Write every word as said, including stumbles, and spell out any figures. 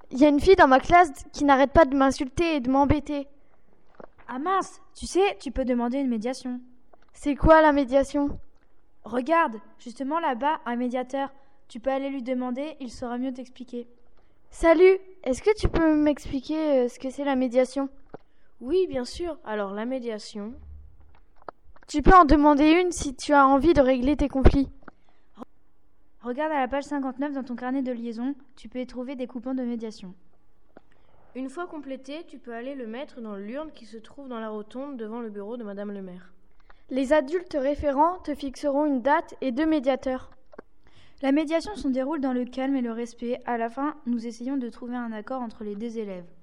Il y a une fille dans ma classe qui n'arrête pas de m'insulter et de m'embêter. Ah mince, tu sais, tu peux demander une médiation. C'est quoi la médiation? Regarde, justement là-bas, un médiateur. Tu peux aller lui demander, il saura mieux t'expliquer. Salut, est-ce que tu peux m'expliquer euh, ce que c'est la médiation? Oui, bien sûr. Alors, la médiation... Tu peux en demander une si tu as envie de régler tes conflits. Regarde à la page cinquante-neuf dans ton carnet de liaison, tu peux y trouver des coupons de médiation. Une fois complété, tu peux aller le mettre dans l'urne qui se trouve dans la rotonde devant le bureau de Madame le maire. Les adultes référents te fixeront une date et deux médiateurs. La médiation se déroule dans le calme et le respect. À la fin, nous essayons de trouver un accord entre les deux élèves.